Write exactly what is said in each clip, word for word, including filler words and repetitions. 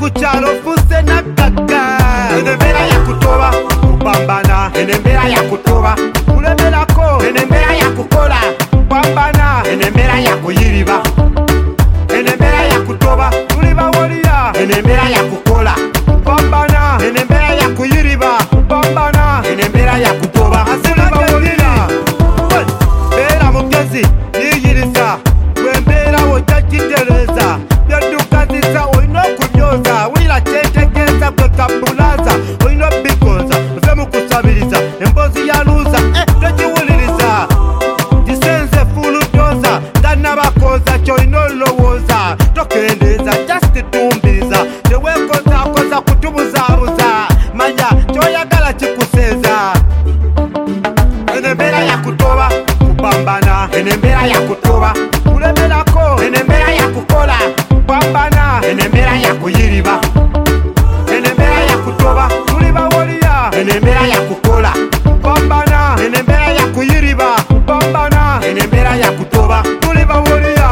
kuchalo fuse na kaka. Enembera ya kutoba kupambana, enembera ya kutoba kulemelako, enembera ya kukola kupambana, enembera ya kuyiriba, enembera ya kutoba tuliba wolia, enembera ya kukola kupambana, enembera ya kuyiriba kupambana, enembera ya kutoba tuliba wolia. Bera mugezi yiyiriza wembera wotakiteleza byadukazisa oyina okunyoza wira kyetegeeza gwe kabulaza oyina obikoza ove mu kusabiriza emboozi ya luuza eh, togiwuliriza gisenze fulutoza gannabakoza kyolina olowooza tokendeeza just tumbiriza teweekozaakoza kutubuzaabuza manya kyoyagala kikuseeza. Enembera ya kutoba kupambana, enembera ya kutoba kulemelako, enembera ya kukola kupambana, enembera ya kuyiriba, enembera ya kutoba tuliba wolia, enembera ya kukola kupambana, enembera ya kuyiriba kupambana, enembera ya kutoba tuliba wolia.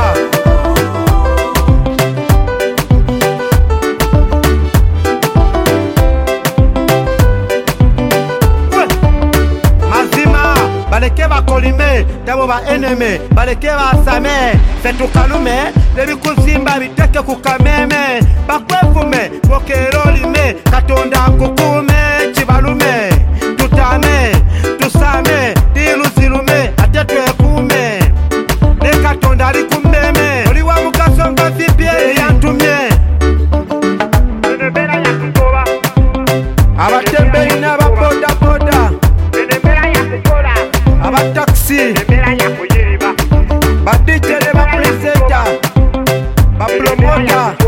Baleke bakolime tabo ba eneme, baleke basame fetukalume lebikuzimba biteke kukameme, bakwefume bokerolime katonda kukume kibalume, tutame tusame diluzilume ate twekume ne katonda ali kumeme oli wa mugaso nga vipye yantumye. Enembera ya kutoba abatembei n'ababodaboda, enembera ya kukola abataxi, enembera ya kuyiriba, badijere bapresenta bapromota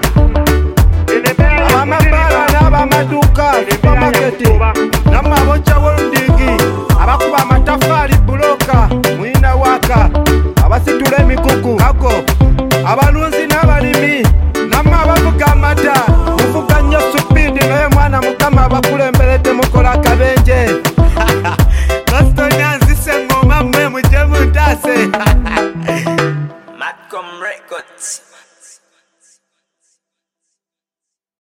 abamabala n'abamaduka supamaketi n'amaboca w'olundigi abakuba amatafaali buloka mwina waka abasitula emigugu kago abalunzi n'abalimi namwe abavuga amata muvuga nnyo supidi naye mwana mukama abakulemberedde mukola akabenje. Madcom Records.